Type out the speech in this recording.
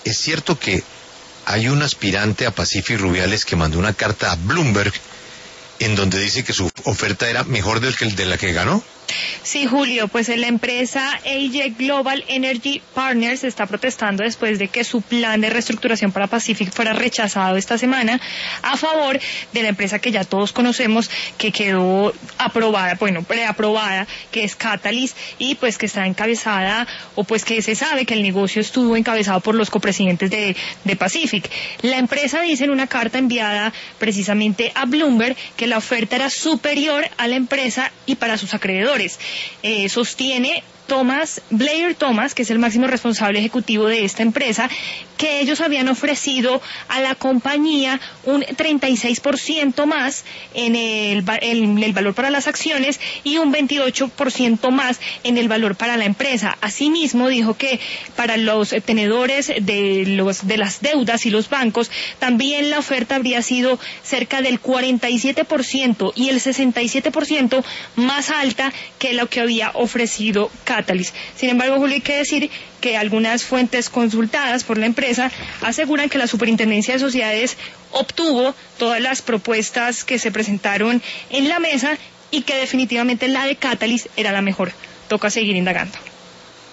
¿es cierto que hay un aspirante a Pacific Rubiales que mandó una carta a Bloomberg en donde dice que su oferta era mejor de la que ganó? Sí, Julio, pues la empresa AJ Global Energy Partners está protestando después de que su plan de reestructuración para Pacific fuera rechazado esta semana a favor de la empresa que ya todos conocemos, que quedó aprobada, bueno, preaprobada, que es Catalyst, y pues que está encabezada, o pues que se sabe que el negocio estuvo encabezado por los copresidentes de Pacific. La empresa dice en una carta enviada precisamente a Bloomberg que la oferta era superior a la empresa y para sus acreedores. Sostiene Blair Thomas, que es el máximo responsable ejecutivo de esta empresa, que ellos habían ofrecido a la compañía un 36% más en el valor para las acciones y un 28% más en el valor para la empresa. Asimismo, dijo que para los tenedores de las deudas y los bancos, también la oferta habría sido cerca del 47% y el 67% más alta que lo que había ofrecido Catalyst. Sin embargo, Julio, hay que decir que algunas fuentes consultadas por la empresa aseguran que la Superintendencia de Sociedades obtuvo todas las propuestas que se presentaron en la mesa y que definitivamente la de Catalyst era la mejor. Toca seguir indagando.